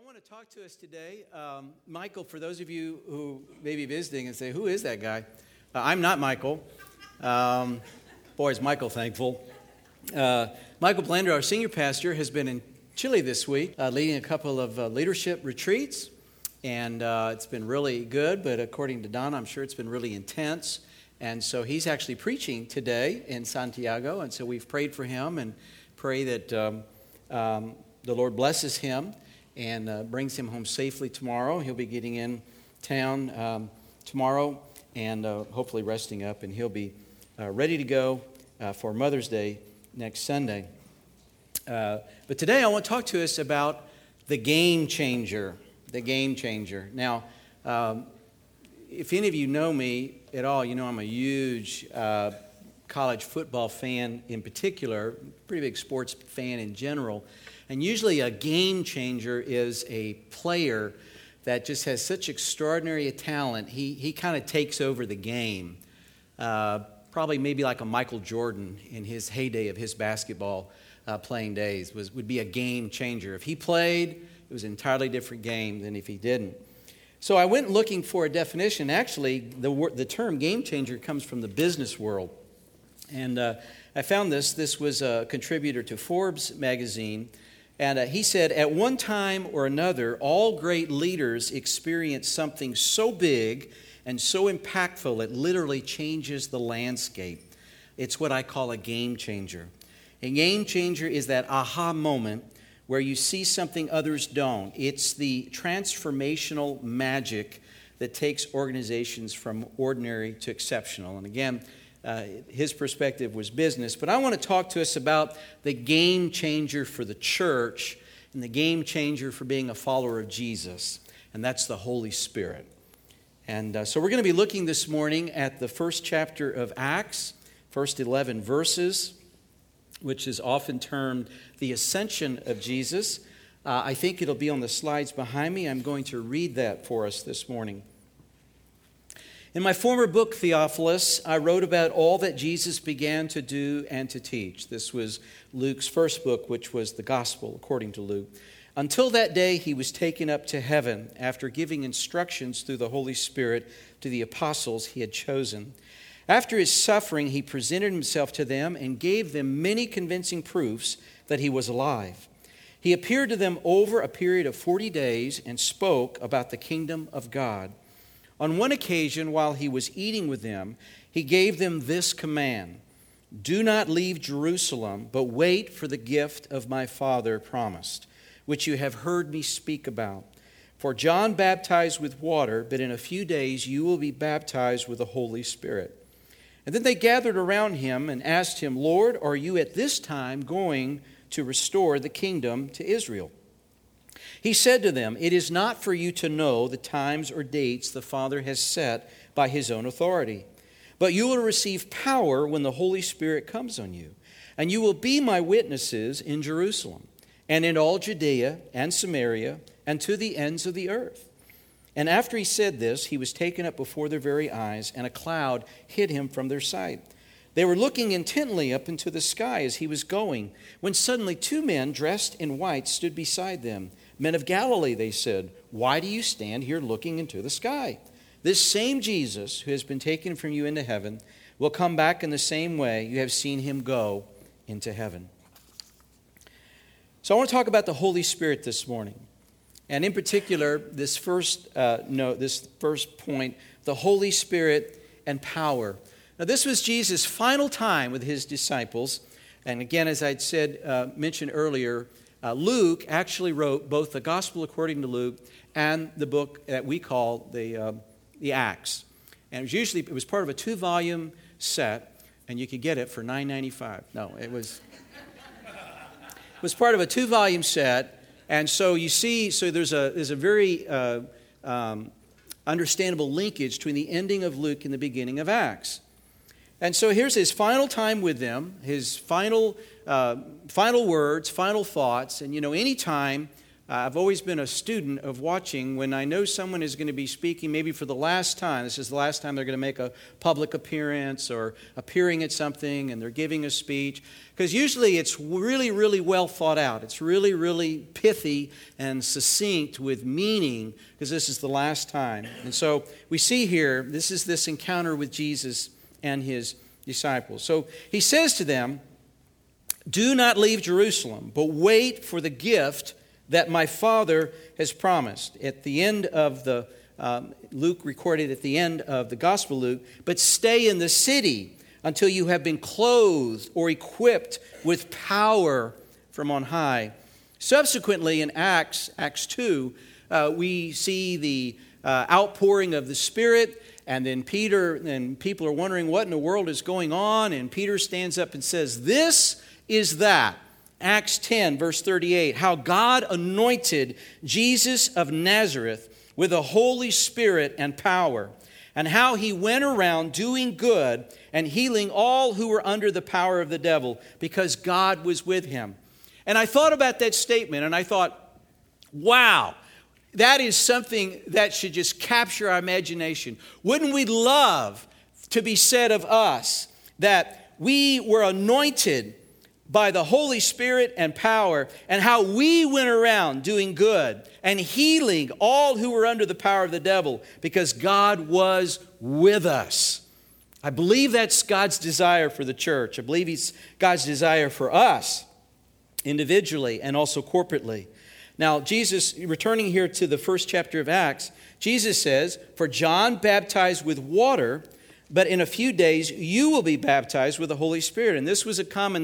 want to talk to us today. Michael, for those of you who may be visiting and say, who is that guy? I'm not Michael. Boy, is Michael thankful. Michael Blender, our senior pastor, has been in Chile this week, leading a couple of leadership retreats. And it's been really good, but according to Donna, I'm sure it's been really intense. And so he's actually preaching today in Santiago. And so we've prayed for him and pray that the Lord blesses him and brings him home safely tomorrow. He'll be getting in town tomorrow and hopefully resting up, and he'll be ready to go for Mother's Day next Sunday. But today I want to talk to us about the game changer. The game changer. Now, if any of you know me at all, you know I'm a huge college football fan in particular, pretty big sports fan in general. And usually a game changer is a player that just has such extraordinary talent. He kind of takes over the game. Probably maybe like a Michael Jordan in his heyday of his basketball playing days would be a game changer. If he played, it was an entirely different game than if he didn't. So I went looking for a definition. Actually, the term game changer comes from the business world. And I found this. This was a contributor to Forbes magazine. And he said, at one time or another, all great leaders experience something so big and so impactful it literally changes the landscape. It's what I call a game changer. A game changer is that aha moment where you see something others don't. It's the transformational magic that takes organizations from ordinary to exceptional. And again, his perspective was business. But I want to talk to us about the game changer for the church and the game changer for being a follower of Jesus. And that's the Holy Spirit. And so we're going to be looking this morning at the first chapter of Acts, first 11 verses, which is often termed the ascension of Jesus. I think it'll be on the slides behind me. I'm going to read that for us this morning. In my former book, Theophilus, I wrote about all that Jesus began to do and to teach. This was Luke's first book, which was the Gospel, according to Luke. Until that day, he was taken up to heaven after giving instructions through the Holy Spirit to the apostles he had chosen. After his suffering, he presented himself to them and gave them many convincing proofs that he was alive. He appeared to them over a period of 40 days and spoke about the kingdom of God. On one occasion, while he was eating with them, he gave them this command: do not leave Jerusalem, but wait for the gift of my Father promised, which you have heard me speak about. For John baptized with water, but in a few days you will be baptized with the Holy Spirit. And then they gathered around him and asked him, Lord, are you at this time going to restore the kingdom to Israel? He said to them, it is not for you to know the times or dates the Father has set by his own authority, but you will receive power when the Holy Spirit comes on you, and you will be my witnesses in Jerusalem and in all Judea and Samaria and to the ends of the earth. And after he said this, he was taken up before their very eyes, and a cloud hid him from their sight. They were looking intently up into the sky as he was going, when suddenly two men dressed in white stood beside them. Men of Galilee, they said, why do you stand here looking into the sky? This same Jesus who has been taken from you into heaven will come back in the same way you have seen him go into heaven. So I want to talk about the Holy Spirit this morning. And in particular, this first point, the Holy Spirit and power. Now, this was Jesus' final time with his disciples. And again, as I'd said, mentioned earlier, Luke actually wrote both the Gospel according to Luke and the book that we call the Acts. And it was part of a 2-volume set, and you could get it for $9.95. No, it was part of a 2-volume set. And so you see, there's a very understandable linkage between the ending of Luke and the beginning of Acts. And so here's his final time with them, his final words, final thoughts. And any time I've always been a student of watching when I know someone is going to be speaking maybe for the last time. This is the last time they're going to make a public appearance or appearing at something and they're giving a speech. Because usually it's really, really well thought out. It's really, really pithy and succinct with meaning because this is the last time. And so we see here, this is this encounter with Jesus and his disciples. So he says to them, "Do not leave Jerusalem, but wait for the gift that my Father has promised." At the end of the, Luke recorded at the end of the Gospel of Luke, "But stay in the city until you have been clothed or equipped with power from on high." Subsequently in Acts 2, we see the outpouring of the Spirit, and then Peter, and people are wondering what in the world is going on, and Peter stands up and says, "This is that." Acts 10, verse 38, how God anointed Jesus of Nazareth with the Holy Spirit and power, and how he went around doing good and healing all who were under the power of the devil, because God was with him. And I thought about that statement, and I thought, wow, that is something that should just capture our imagination. Wouldn't we love to be said of us that we were anointed by the Holy Spirit and power, and how we went around doing good and healing all who were under the power of the devil because God was with us. I believe that's God's desire for the church. I believe it's God's desire for us individually and also corporately. Now, Jesus, returning here to the first chapter of Acts, Jesus says, "For John baptized with water, but in a few days you will be baptized with the Holy Spirit." And this was a common,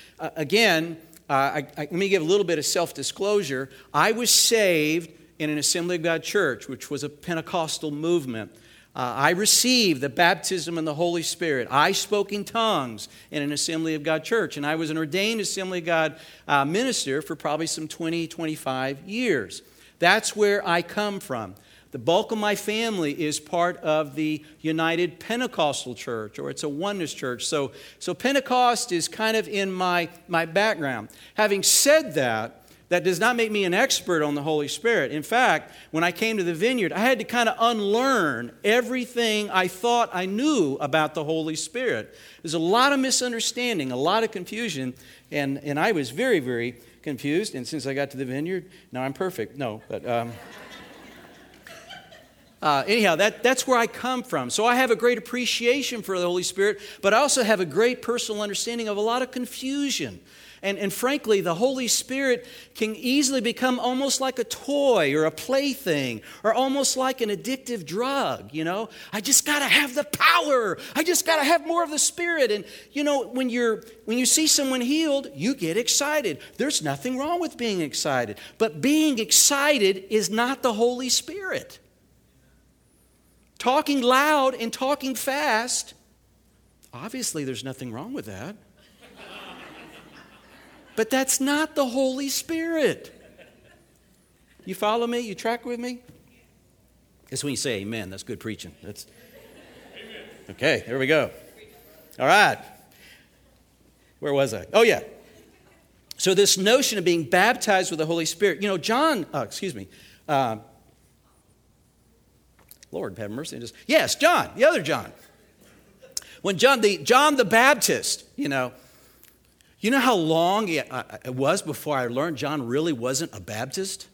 let me give a little bit of self-disclosure. I was saved in an Assembly of God church, which was a Pentecostal movement. I received the baptism in the Holy Spirit. I spoke in tongues in an Assembly of God church, and I was an ordained Assembly of God minister for probably some 20, 25 years. That's where I come from. The bulk of my family is part of the United Pentecostal Church, or it's a oneness church. So Pentecost is kind of in my background. Having said that, that does not make me an expert on the Holy Spirit. In fact, when I came to the Vineyard, I had to kind of unlearn everything I thought I knew about the Holy Spirit. There's a lot of misunderstanding, a lot of confusion, and I was very, very confused. And since I got to the Vineyard, now I'm perfect. No, but... anyhow, that's where I come from. So I have a great appreciation for the Holy Spirit, but I also have a great personal understanding of a lot of confusion. And frankly, the Holy Spirit can easily become almost like a toy or a plaything or almost like an addictive drug, you know. I just got to have the power. I just got to have more of the Spirit. And, you know, when you see someone healed, you get excited. There's nothing wrong with being excited. But being excited is not the Holy Spirit. Talking loud and talking fast, obviously there's nothing wrong with that. But that's not the Holy Spirit. You follow me? You track with me? That's when you say amen. That's good preaching. That's okay, there we go. All right. Where was I? Oh, yeah. So this notion of being baptized with the Holy Spirit, you know, Lord have mercy. Yes, John, the other John. When John the Baptist, you know how long it was before I learned John really wasn't a Baptist?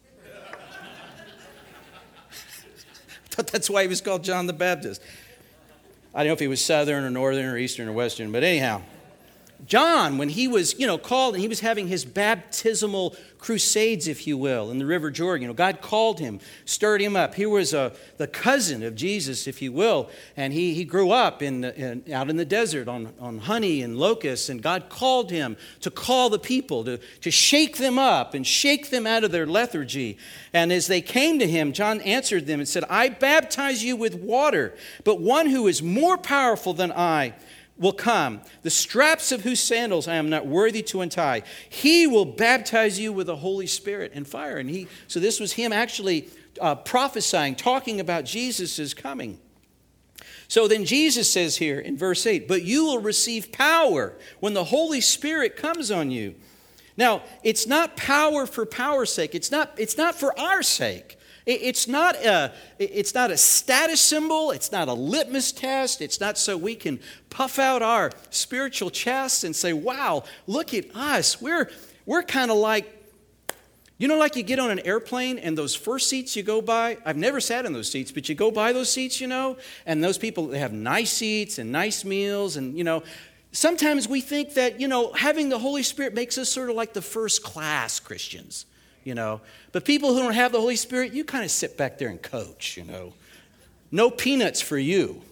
I thought that's why he was called John the Baptist. I don't know if he was Southern or Northern or Eastern or Western, but anyhow. John, when he was, called and he was having his baptismal crusades, if you will, in the River Jordan, God called him, stirred him up. He was the cousin of Jesus, if you will, and he grew up out in the desert on honey and locusts, and God called him to call the people, to shake them up and shake them out of their lethargy. And as they came to him, John answered them and said, "I baptize you with water, but one who is more powerful than I will come, the straps of whose sandals I am not worthy to untie. He will baptize you with the Holy Spirit and fire." And so this was him actually prophesying, talking about Jesus' coming. So then Jesus says here in verse 8, "But you will receive power when the Holy Spirit comes on you. Now, it's not power for power's sake. It's not for our sake. It's not a status symbol. It's not a litmus test. It's not so we can puff out our spiritual chests and say, wow, look at us. We're kind of like, like you get on an airplane and those first seats you go by, I've never sat in those seats, but you go by those seats, and those people, they have nice seats and nice meals and, sometimes we think that, having the Holy Spirit makes us sort of like the first class Christians, But people who don't have the Holy Spirit, you kind of sit back there and coach, No peanuts for you.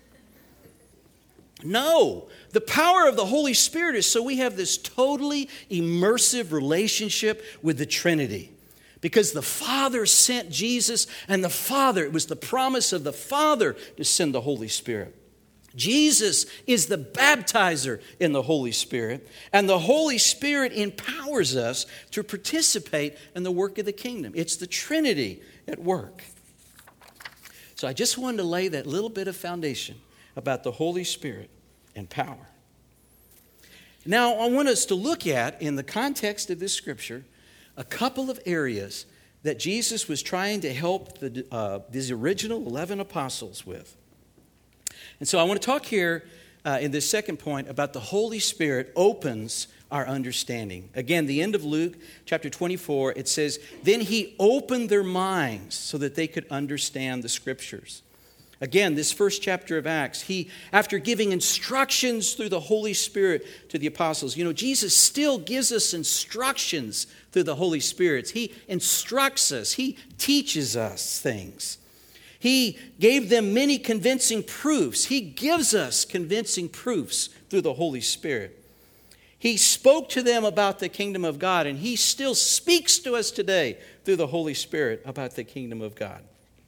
No, the power of the Holy Spirit is so we have this totally immersive relationship with the Trinity. Because the Father sent Jesus, and it was the promise of the Father to send the Holy Spirit. Jesus is the baptizer in the Holy Spirit, and the Holy Spirit empowers us to participate in the work of the kingdom. It's the Trinity at work. So I just wanted to lay that little bit of foundation about the Holy Spirit and power. Now, I want us to look at, in the context of this scripture, a couple of areas that Jesus was trying to help these original 11 apostles with. And so I want to talk here in this second point about the Holy Spirit opens our understanding. Again, the end of Luke chapter 24, it says, "Then he opened their minds so that they could understand the scriptures." Again, this first chapter of Acts, after giving instructions through the Holy Spirit to the apostles, Jesus still gives us instructions through the Holy Spirit. He instructs us. He teaches us things. He gave them many convincing proofs. He gives us convincing proofs through the Holy Spirit. He spoke to them about the kingdom of God, and he still speaks to us today through the Holy Spirit about the kingdom of God.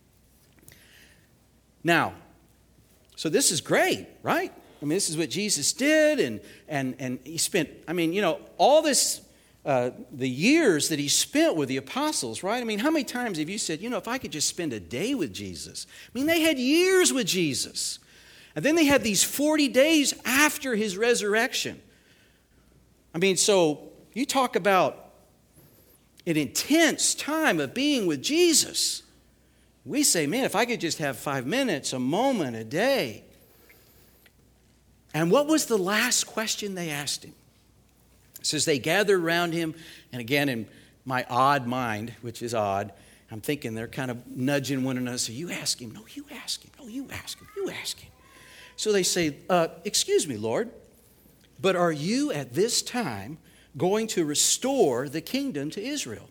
Now, so this is great, right? This is what Jesus did, and he spent, all this, the years that he spent with the apostles, right? How many times have you said, if I could just spend a day with Jesus? They had years with Jesus. And then they had these 40 days after his resurrection. So you talk about an intense time of being with Jesus. We say, man, if I could just have 5 minutes, a moment, a day. And what was the last question they asked him? It says they gathered around him, and again, in my odd mind, which is odd, I'm thinking they're kind of nudging one another. So you ask him. No, you ask him. No, you ask him. You ask him. So they say, excuse me, Lord, but are you at this time going to restore the kingdom to Israel?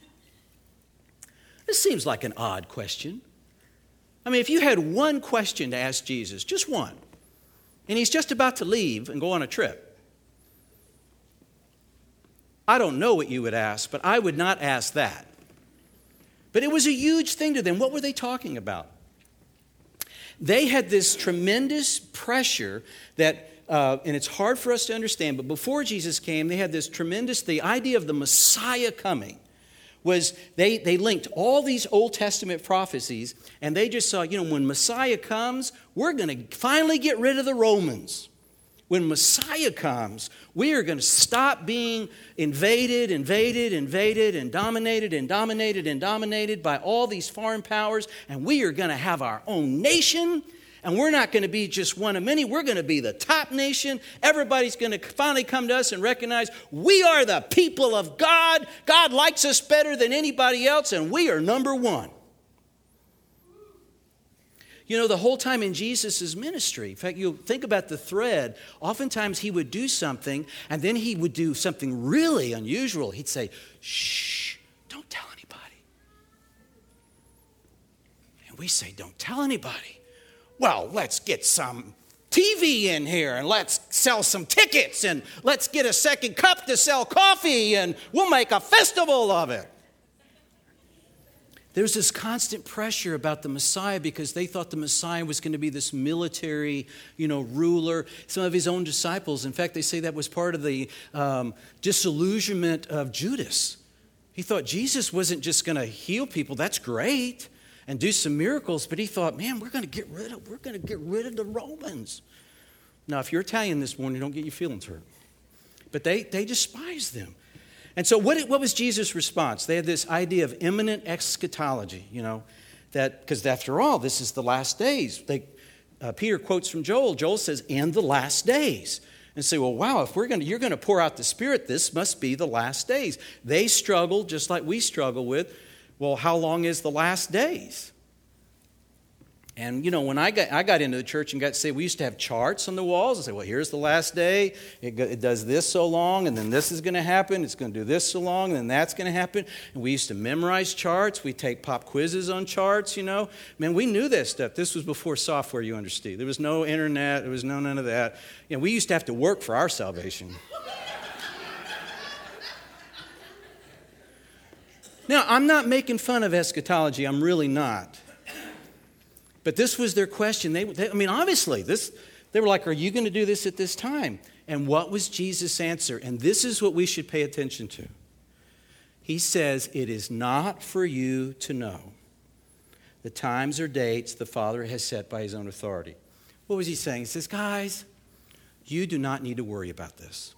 This seems like an odd question. If you had one question to ask Jesus, just one, and he's just about to leave and go on a trip, I don't know what you would ask, but I would not ask that. But it was a huge thing to them. What were they talking about? They had this tremendous pressure that, and it's hard for us to understand, but before Jesus came, they had the idea of the Messiah coming. Was they linked all these Old Testament prophecies, and they just saw, when Messiah comes, we're going to finally get rid of the Romans. When Messiah comes, we are going to stop being invaded, and dominated by all these foreign powers, and we are going to have our own nation. And we're not going to be just one of many. We're going to be the top nation. Everybody's going to finally come to us and recognize we are the people of God. God likes us better than anybody else, and we are number one. The whole time in Jesus' ministry, in fact, you think about the thread. Oftentimes he would do something, and then he would do something really unusual. He'd say, shh, don't tell anybody. And we say, don't tell anybody. Well, let's get some TV in here, and let's sell some tickets, and let's get a second cup to sell coffee, and we'll make a festival of it. There's this constant pressure about the Messiah because they thought the Messiah was going to be this military, ruler. Some of his own disciples, in fact, they say that was part of the disillusionment of Judas. He thought Jesus wasn't just going to heal people. That's great. And do some miracles, but he thought, man, we're going to get rid of the Romans. Now, if you're Italian this morning, don't get your feelings hurt. But they despised them. And so what was Jesus' response? They had this idea of imminent eschatology, that because after all, this is the last days. Peter quotes from Joel. Joel says, "in the last days." And say, well, wow, if you're going to pour out the Spirit, this must be the last days. They struggle just like we struggle with, well, how long is the last days? And, when I got into the church and got saved, we used to have charts on the walls and say, well, here's the last day. It does this so long, and then this is going to happen. It's going to do this so long, and then that's going to happen. And we used to memorize charts. We take pop quizzes on charts, Man, we knew this stuff. This was before software, you understand. There was no internet. There was none of that. We used to have to work for our salvation. Now, I'm not making fun of eschatology. I'm really not. But this was their question. Obviously, they were like, are you going to do this at this time? And what was Jesus' answer? And this is what we should pay attention to. He says, it is not for you to know the times or dates the Father has set by his own authority. What was he saying? He says, guys, you do not need to worry about this.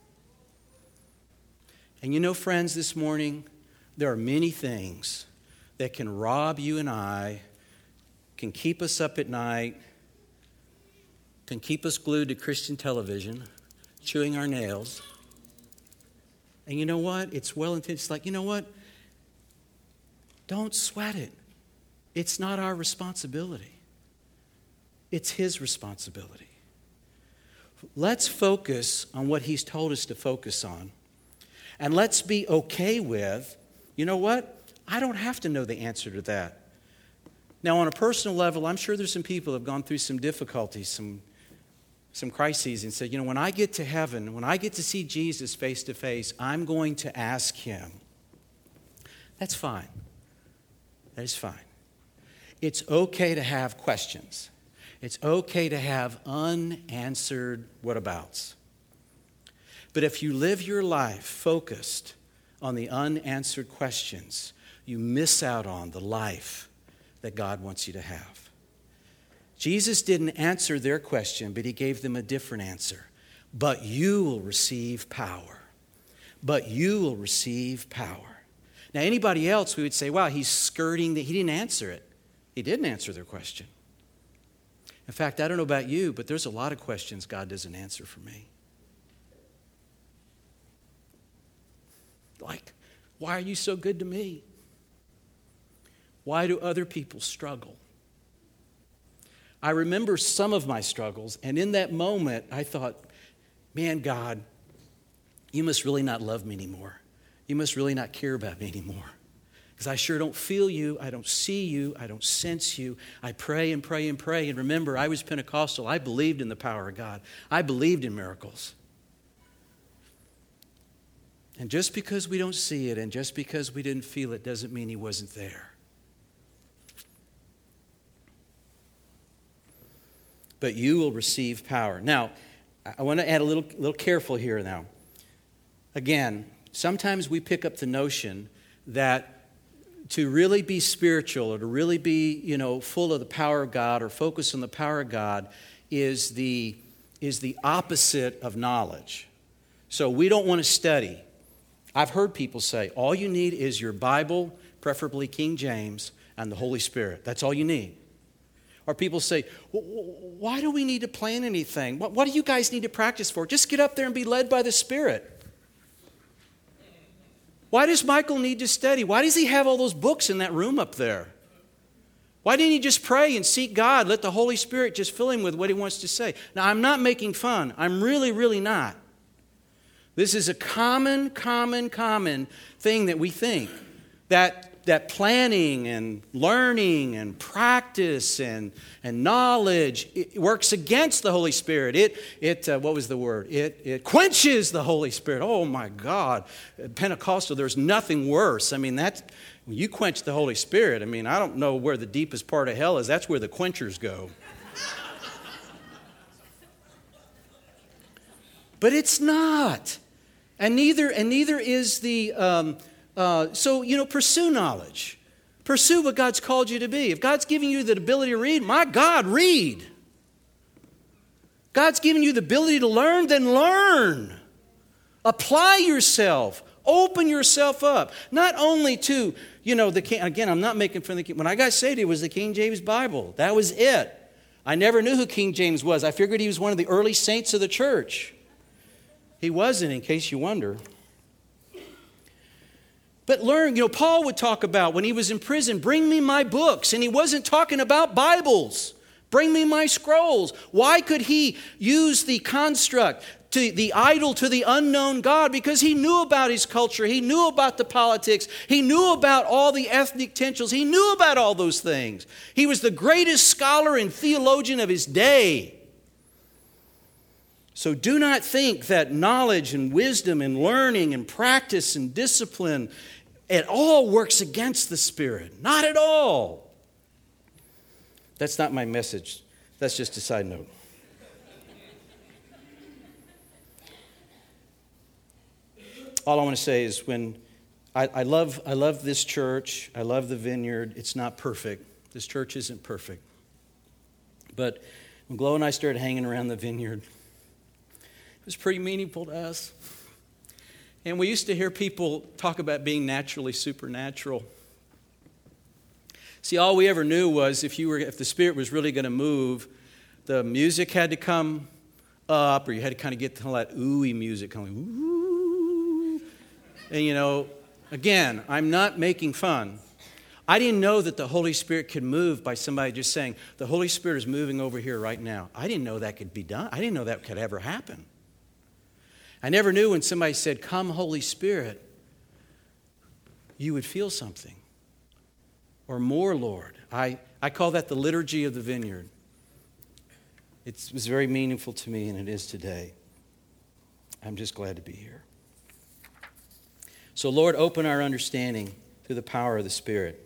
And friends, this morning, there are many things that can rob you and I, can keep us up at night, can keep us glued to Christian television, chewing our nails. And you know what? It's well-intended. It's like, you know what? Don't sweat it. It's not our responsibility. It's his responsibility. Let's focus on what he's told us to focus on. And let's be okay with, you know what? I don't have to know the answer to that. Now, on a personal level, I'm sure there's some people who have gone through some difficulties, some crises, and said, when I get to heaven, when I get to see Jesus face to face, I'm going to ask him. That's fine. That is fine. It's okay to have questions. It's okay to have unanswered whatabouts. But if you live your life focused on the unanswered questions, you miss out on the life that God wants you to have. Jesus didn't answer their question, but he gave them a different answer. But you will receive power. But you will receive power. Now, anybody else, we would say, wow, he's skirting that. He didn't answer it. He didn't answer their question. In fact, I don't know about you, but there's a lot of questions God doesn't answer for me. Like, why are you so good to me? Why do other people struggle? I remember some of my struggles, and in that moment, I thought, man, God, you must really not love me anymore. You must really not care about me anymore. Because I sure don't feel you, I don't see you, I don't sense you. I pray and pray and pray. And remember, I was Pentecostal. I believed in the power of God. I believed in miracles. And just because we don't see it and just because we didn't feel it doesn't mean he wasn't there. But you will receive power. Now, I want to add a little careful here now. Again, sometimes we pick up the notion that to really be spiritual or to really be, full of the power of God or focus on the power of God is the opposite of knowledge. So we don't want to study. I've heard people say, all you need is your Bible, preferably King James, and the Holy Spirit. That's all you need. Or people say, why do we need to plan anything? What do you guys need to practice for? Just get up there and be led by the Spirit. Why does Michael need to study? Why does he have all those books in that room up there? Why didn't he just pray and seek God? Let the Holy Spirit just fill him with what he wants to say. Now, I'm not making fun. I'm really, really not. This is a common thing that we think. That planning and learning and practice and knowledge, it works against the Holy Spirit. What was the word? It quenches the Holy Spirit. Oh my God. Pentecostal, there's nothing worse. When you quench the Holy Spirit, I don't know where the deepest part of hell is. That's where the quenchers go. But it's not. And neither is the... pursue knowledge. Pursue what God's called you to be. If God's giving you the ability to read, my God, read. God's giving you the ability to learn, then learn. Apply yourself. Open yourself up. Not only to, the King. Again, I'm not making fun of the King. When I got saved, it was the King James Bible. That was it. I never knew who King James was. I figured he was one of the early saints of the church. He wasn't, in case you wonder. But learn, Paul would talk about when he was in prison, bring me my books. And he wasn't talking about Bibles. Bring me my scrolls. Why could he use the construct, to the idol to the unknown God? Because he knew about his culture. He knew about the politics. He knew about all the ethnic tensions. He knew about all those things. He was the greatest scholar and theologian of his day. So do not think that knowledge and wisdom and learning and practice and discipline, it all works against the Spirit. Not at all. That's not my message. That's just a side note. All I want to say is when I love this church, I love the Vineyard. It's not perfect. This church isn't perfect. But when Glow and I started hanging around the Vineyard, it was pretty meaningful to us. And we used to hear people talk about being naturally supernatural. See, all we ever knew was if the Spirit was really going to move, the music had to come up, or you had to kind of get to that ooey music, kind of like, ooh. And again, I'm not making fun. I didn't know that the Holy Spirit could move by somebody just saying, the Holy Spirit is moving over here right now. I didn't know that could be done. I didn't know that could ever happen. I never knew when somebody said, come Holy Spirit, you would feel something. Or more, Lord. I call that the liturgy of the Vineyard. It was very meaningful to me, and it is today. I'm just glad to be here. So, Lord, open our understanding through the power of the Spirit.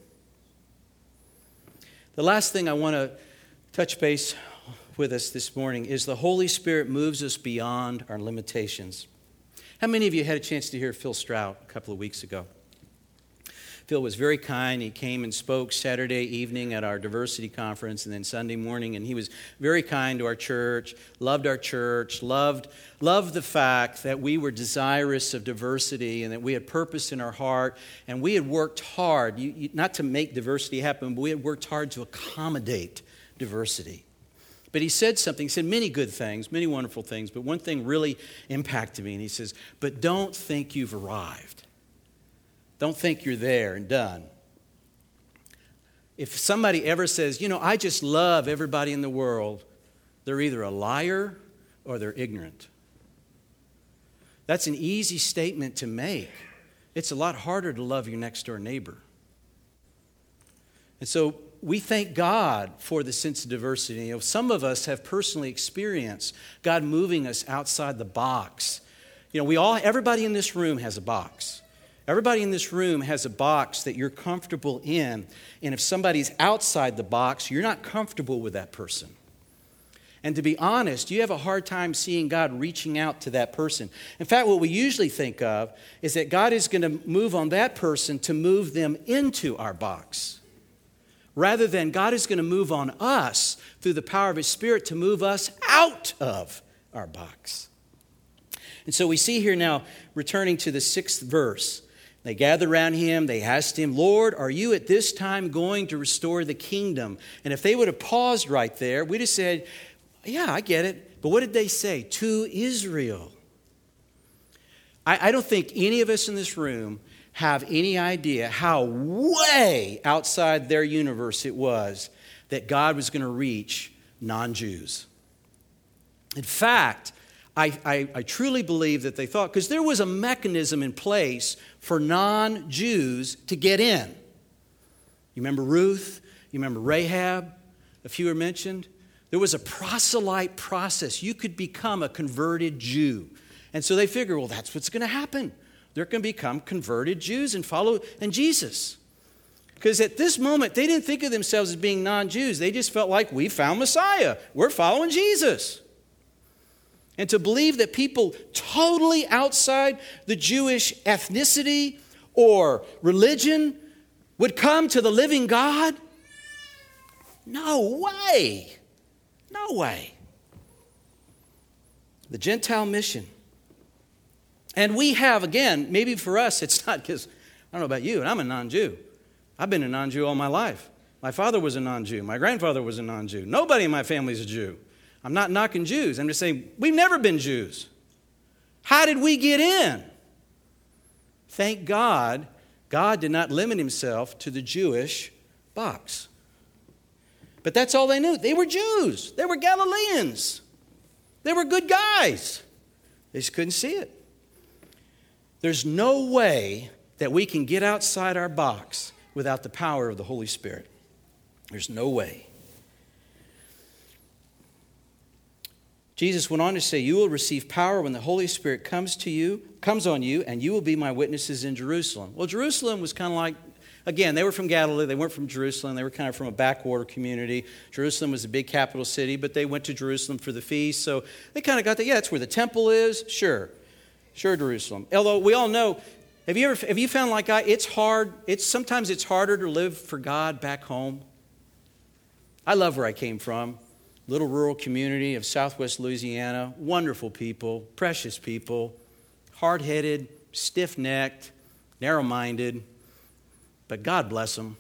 The last thing I want to touch base with us this morning is the Holy Spirit moves us beyond our limitations. How many of you had a chance to hear Phil Strout a couple of weeks ago? Phil was very kind. He came and spoke Saturday evening at our diversity conference and then Sunday morning, and he was very kind to our church, loved the fact that we were desirous of diversity and that we had purpose in our heart, and we had worked hard, not to make diversity happen, but we had worked hard to accommodate diversity. But he said something, he said many good things, many wonderful things, but one thing really impacted me, and he says, but don't think you've arrived. Don't think you're there and done. If somebody ever says, I just love everybody in the world, they're either a liar or they're ignorant. That's an easy statement to make. It's a lot harder to love your next door neighbor. And so we thank God for the sense of diversity. Some of us have personally experienced God moving us outside the box. Everybody in this room has a box. Everybody in this room has a box that you're comfortable in. And if somebody's outside the box, you're not comfortable with that person. And to be honest, you have a hard time seeing God reaching out to that person. In fact, what we usually think of is that God is going to move on that person to move them into our box, rather than God is going to move on us through the power of His Spirit to move us out of our box. And so we see here now, returning to the 6th verse, they gathered around him. They asked him, Lord, are you at this time going to restore the kingdom? And if they would have paused right there, we'd have said, yeah, I get it. But what did they say? To Israel. I don't think any of us in this room have any idea how way outside their universe it was that God was going to reach non-Jews. In fact, I truly believe that they thought, because there was a mechanism in place for non-Jews to get in. You remember Ruth? You remember Rahab? A few are mentioned. There was a proselyte process. You could become a converted Jew. And so they figured, well, that's what's going to happen. They're going to become converted Jews and follow in Jesus. Because at this moment, they didn't think of themselves as being non-Jews. They just felt like, we found Messiah. We're following Jesus. And to believe that people totally outside the Jewish ethnicity or religion would come to the living God? No way. No way. The Gentile mission. And we have, again, maybe for us, it's not because, I don't know about you, and I'm a non-Jew. I've been a non-Jew all my life. My father was a non-Jew. My grandfather was a non-Jew. Nobody in my family is a Jew. I'm not knocking Jews. I'm just saying we've never been Jews. How did we get in? Thank God, God did not limit himself to the Jewish box. But that's all they knew. They were Jews. They were Galileans. They were good guys. They just couldn't see it. There's no way that we can get outside our box without the power of the Holy Spirit. There's no way. Jesus went on to say, you will receive power when the Holy Spirit comes on you, and you will be my witnesses in Jerusalem. Well, Jerusalem was kind of like, again, they were from Galilee. They weren't from Jerusalem. They were kind of from a backwater community. Jerusalem was a big capital city, but they went to Jerusalem for the feast. So they kind of got that. Yeah, that's where the temple is. Sure, Jerusalem. Although we all know, have you found like it's hard? Sometimes it's harder to live for God back home. I love where I came from. Little rural community of southwest Louisiana. Wonderful people, precious people, hard-headed, stiff-necked, narrow-minded. But God bless them.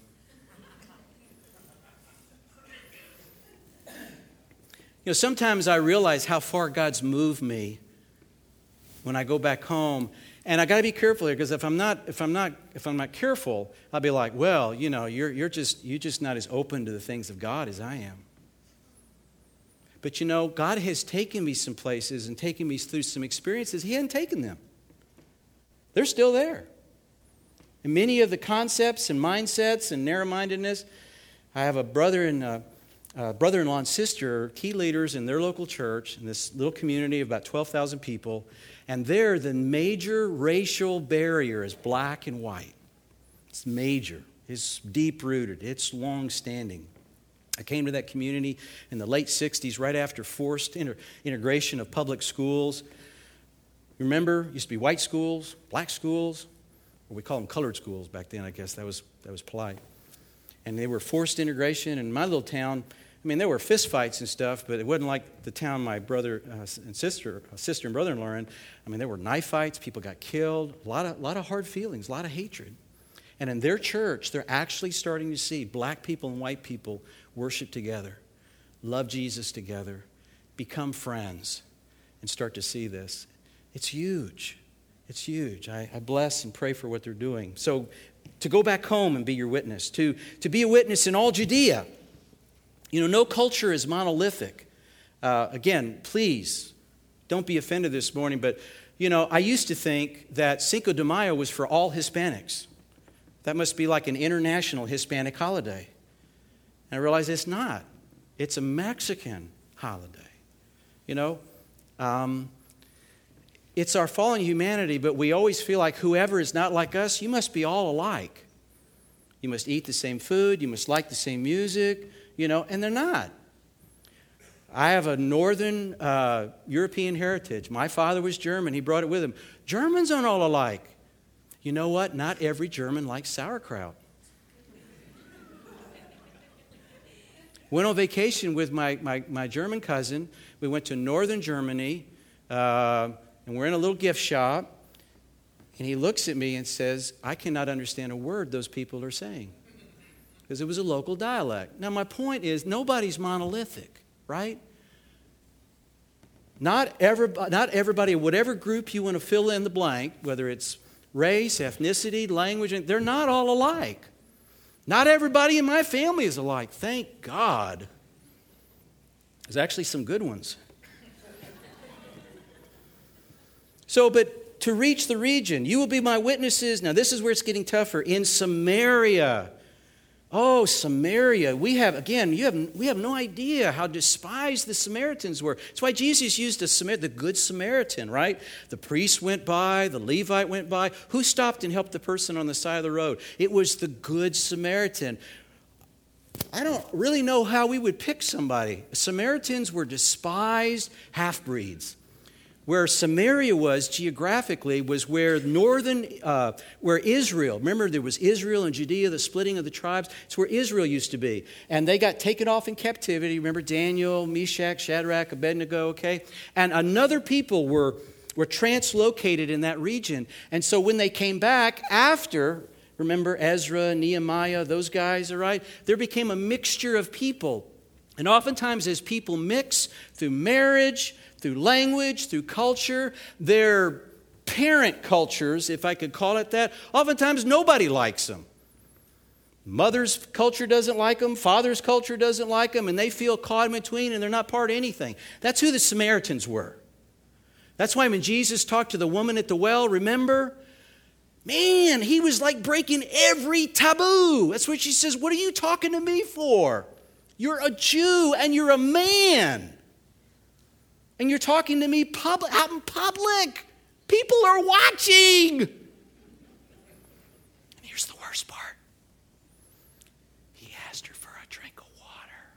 Sometimes I realize how far God's moved me when I go back home, and I got to be careful here because if I'm not careful, I'll be like, well, you're just not as open to the things of God as I am. But God has taken me some places and taken me through some experiences He hadn't taken them. They're still there. And many of the concepts and mindsets and narrow-mindedness, I have a brother-in-law and sister, key leaders in their local church, in this little community of about 12,000 people, and there the major racial barrier is black and white. It's major. It's deep-rooted. It's long-standing. I came to that community in the late 60s, right after forced integration of public schools. Remember, it used to be white schools, black schools, or we call them colored schools back then, I guess. That was polite. And they were forced integration. In my little town, there were fist fights and stuff, but it wasn't like the town my brother and sister and brother-in-law are in. There were knife fights. People got killed. A lot of hard feelings, a lot of hatred. And in their church, they're actually starting to see black people and white people worship together, love Jesus together, become friends, and start to see this. It's huge. It's huge. I bless and pray for what they're doing. So to go back home and be your witness, to be a witness in all Judea. No culture is monolithic. Again, please, don't be offended this morning, but, I used to think that Cinco de Mayo was for all Hispanics. That must be like an international Hispanic holiday. And I realized it's not. It's a Mexican holiday. It's our fallen humanity, but we always feel like whoever is not like us, you must be all alike. You must eat the same food. You must like the same music, and they're not. I have a northern European heritage. My father was German. He brought it with him. Germans aren't all alike. You know what? Not every German likes sauerkraut. Went on vacation with my German cousin. We went to northern Germany, and we're in a little gift shop. And he looks at me and says, I cannot understand a word those people are saying. Because it was a local dialect. Now, my point is, nobody's monolithic, right? Not everybody, whatever group you want to fill in the blank, whether it's race, ethnicity, language, they're not all alike. Not everybody in my family is alike. Thank God. There's actually some good ones. But to reach the region, you will be my witnesses. Now, this is where it's getting tougher. In Samaria. Oh, Samaria. We have no idea how despised the Samaritans were. That's why Jesus used the Good Samaritan, right? The priest went by, the Levite went by. Who stopped and helped the person on the side of the road? It was the Good Samaritan. I don't really know how we would pick somebody. Samaritans were despised half-breeds. Where Samaria was geographically was where where Israel, remember there was Israel and Judea, the splitting of the tribes. It's where Israel used to be. And they got taken off in captivity. Remember Daniel, Meshach, Shadrach, Abednego, okay? And another people were were translocated in that region. And so when they came back after, remember Ezra, Nehemiah, those guys, all right? There became a mixture of people. And oftentimes as people mix through marriage, through language, through culture, their parent cultures, if I could call it that, oftentimes nobody likes them. Mother's culture doesn't like them, father's culture doesn't like them, and they feel caught in between and they're not part of anything. That's who the Samaritans were. That's why when Jesus talked to the woman at the well, remember? Man, he was like breaking every taboo. That's what she says, what are you talking to me for? You're a Jew and you're a man. And you're talking to me out in public. People are watching. And here's the worst part. He asked her for a drink of water.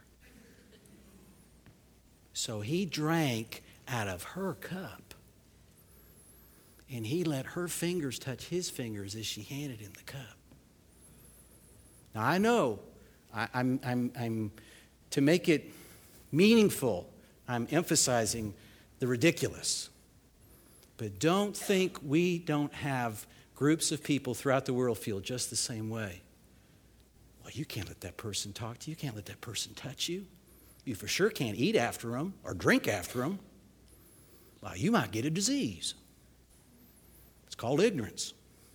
So he drank out of her cup. And he let her fingers touch his fingers as she handed him the cup. Now I know, I'm to make it meaningful, I'm emphasizing the ridiculous. But don't think we don't have groups of people throughout the world feel just the same way. Well, you can't let that person talk to you. You can't let that person touch you. You for sure can't eat after them or drink after them. Well, you might get a disease. It's called ignorance.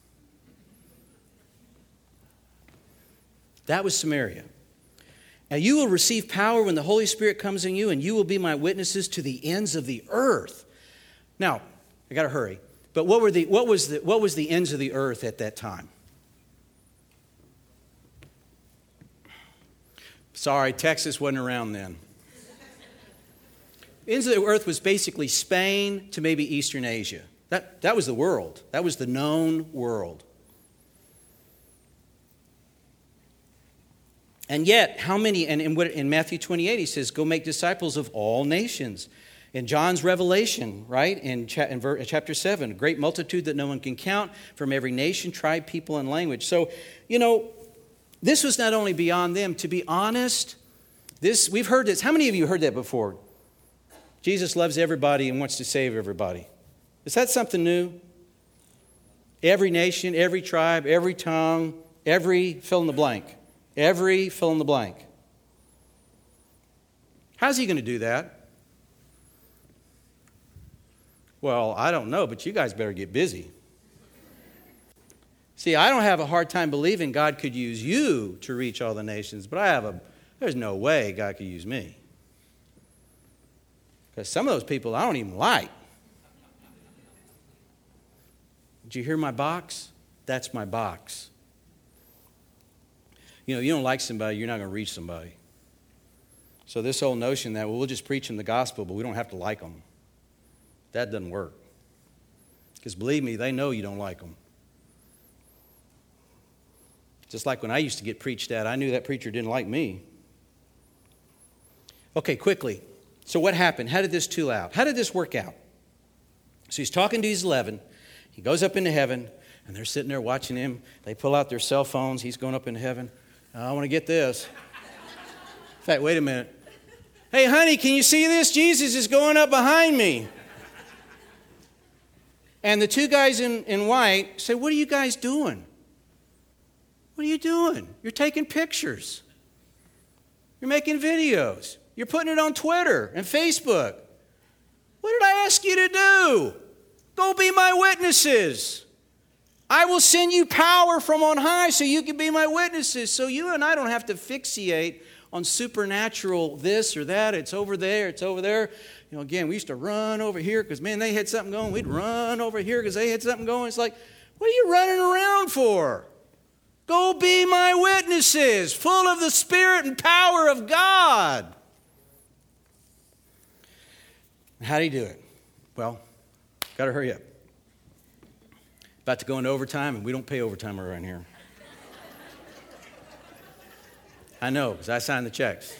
That was Samaria. Now you will receive power when the Holy Spirit comes in you, and you will be my witnesses to the ends of the earth. Now, I got to hurry. But what was the ends of the earth at that time? Sorry, Texas wasn't around then. Ends of the earth was basically Spain to maybe Eastern Asia. That was the world. That was the known world. And yet, how many, and in Matthew 28, he says, go make disciples of all nations. In John's Revelation, right, in chapter 7, a great multitude that no one can count from every nation, tribe, people, and language. So, this was not only beyond them. To be honest, we've heard this. How many of you heard that before? Jesus loves everybody and wants to save everybody. Is that something new? Every nation, every tribe, every tongue, every fill in the blank. Every fill in the blank. How's he going to do that? Well, I don't know, but you guys better get busy. See, I don't have a hard time believing God could use you to reach all the nations, but there's no way God could use me. Because some of those people I don't even like. Did you hear my box? That's my box. You don't like somebody, you're not going to reach somebody. So this whole notion that, we'll just preach them the gospel, but we don't have to like them. That doesn't work. Because believe me, they know you don't like them. Just like when I used to get preached at, I knew that preacher didn't like me. Okay, quickly. So what happened? How did this tool out? How did this work out? So he's talking to these 11. He goes up into heaven, and they're sitting there watching him. They pull out their cell phones. He's going up into heaven. I want to get this. In fact, wait a minute. Hey, honey, can you see this? Jesus is going up behind me. And the two guys in white say, what are you guys doing? What are you doing? You're taking pictures. You're making videos. You're putting it on Twitter and Facebook. What did I ask you to do? Go be my witnesses. I will send you power from on high so you can be my witnesses. So you and I don't have to fixate on supernatural this or that. It's over there. It's over there. Again, we used to run over here because, man, they had something going. We'd run over here because they had something going. It's like, what are you running around for? Go be my witnesses, full of the Spirit and power of God. How do you do it? Well, got to hurry up. About to go into overtime, and we don't pay overtime around here. I know, because I signed the checks.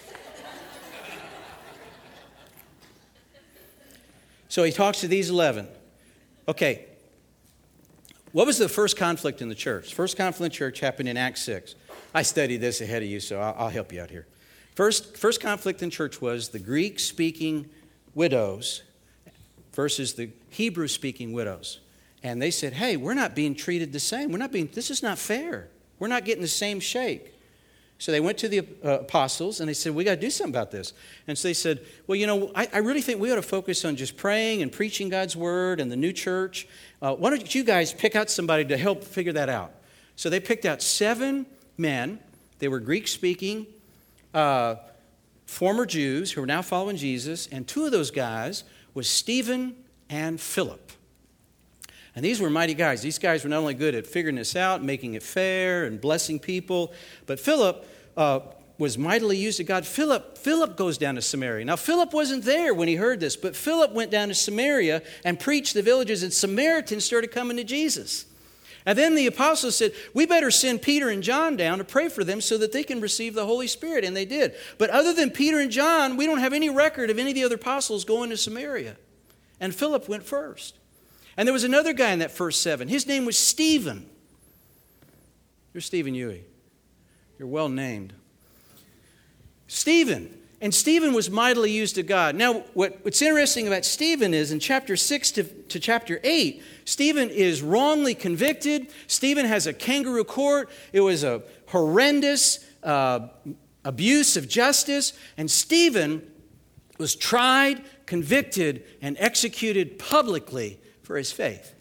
So he talks to these 11. Okay. What was the first conflict in the church? First conflict in the church happened in Acts 6. I studied this ahead of you, so I'll help you out here. First conflict in church was the Greek-speaking widows, versus the Hebrew-speaking widows. And they said, hey, we're not being treated the same. This is not fair. We're not getting the same shake. So they went to the apostles and they said, we got to do something about this. And so they said, well, I really think we ought to focus on just praying and preaching God's word and the new church. Why don't you guys pick out somebody to help figure that out? So they picked out 7 men. They were Greek-speaking, former Jews who were now following Jesus. And 2 of those guys was Stephen and Philip. And these were mighty guys. These guys were not only good at figuring this out, making it fair, and blessing people, but Philip was mightily used of God. Philip goes down to Samaria. Now, Philip wasn't there when he heard this, but Philip went down to Samaria and preached the villages, and Samaritans started coming to Jesus. And then the apostles said, we better send Peter and John down to pray for them so that they can receive the Holy Spirit, and they did. But other than Peter and John, we don't have any record of any of the other apostles going to Samaria. And Philip went first. And there was another guy in that first 7. His name was Stephen. You're Stephen Huey. You're well named. Stephen. And Stephen was mightily used of God. Now, what's interesting about Stephen is in chapter 6 to chapter 8, Stephen is wrongly convicted. Stephen has a kangaroo court. It was a horrendous abuse of justice. And Stephen was tried, convicted, and executed publicly for his faith.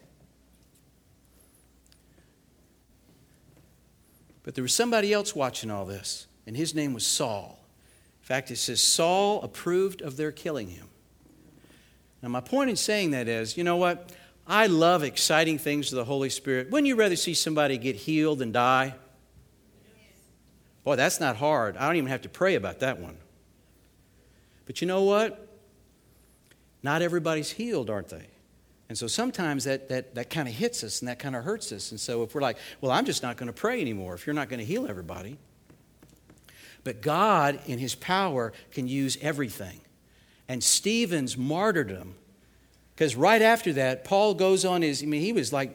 But there was somebody else watching all this, and his name was Saul. In fact, it says Saul approved of their killing him. Now, my point in saying that is, you know what? I love exciting things to the Holy Spirit. Wouldn't you rather see somebody get healed than die? Boy, that's not hard. I don't even have to pray about that one. But you know what? Not everybody's healed, aren't they? And so sometimes that kind of hits us and that kind of hurts us. And so if we're like, well, I'm just not going to pray anymore if you're not going to heal everybody. But God, in his power, can use everything. And Stephen's martyrdom, because right after that, Paul goes on he was like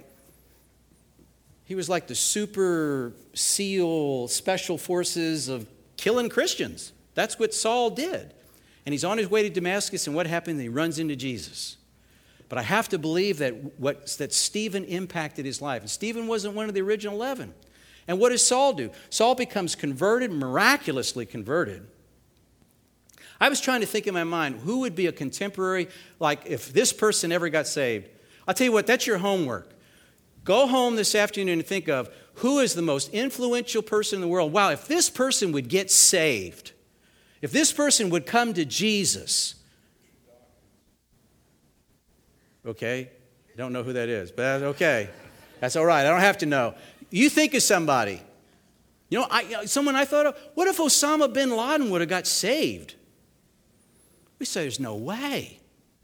the super SEAL special forces of killing Christians. That's what Saul did. And he's on his way to Damascus, and what happened? He runs into Jesus. But I have to believe that Stephen impacted his life. And Stephen wasn't one of the original 11. And what does Saul do? Saul becomes converted, miraculously converted. I was trying to think in my mind, who would be a contemporary, like if this person ever got saved? I'll tell you what, that's your homework. Go home this afternoon and think of who is the most influential person in the world. Wow, if this person would get saved, if this person would come to Jesus. Okay, don't know who that is, but that's okay. That's all right. I don't have to know. You think of somebody. You know, someone I thought of, what if Osama bin Laden would have got saved? We say there's no way.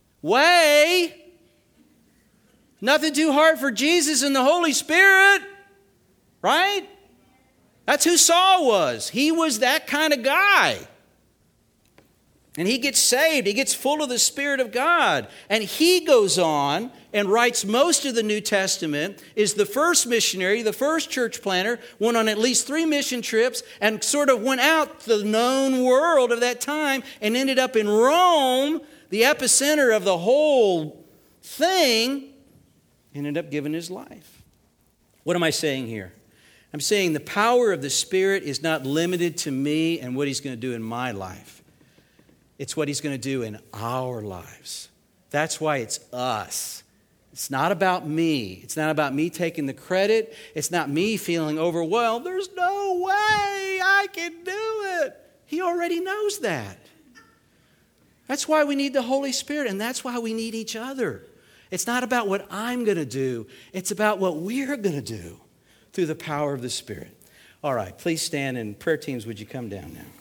Nothing too hard for Jesus and the Holy Spirit, right? That's who Saul was. He was that kind of guy. And he gets saved. He gets full of the Spirit of God. And he goes on and writes most of the New Testament, is the first missionary, the first church planter, went on at least 3 mission trips and sort of went out the known world of that time and ended up in Rome, the epicenter of the whole thing, ended up giving his life. What am I saying here? I'm saying the power of the Spirit is not limited to me and what he's going to do in my life. It's what he's going to do in our lives. That's why it's us. It's not about me. It's not about me taking the credit. It's not me feeling overwhelmed. There's no way I can do it. He already knows that. That's why we need the Holy Spirit, and that's why we need each other. It's not about what I'm going to do. It's about what we're going to do through the power of the Spirit. All right, please stand, and prayer teams, would you come down now?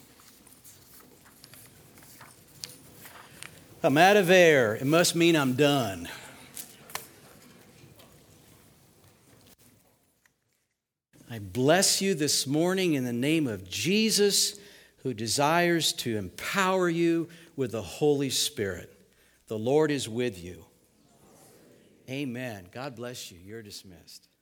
I'm out of air. It must mean I'm done. I bless you this morning in the name of Jesus, who desires to empower you with the Holy Spirit. The Lord is with you. Amen. God bless you. You're dismissed.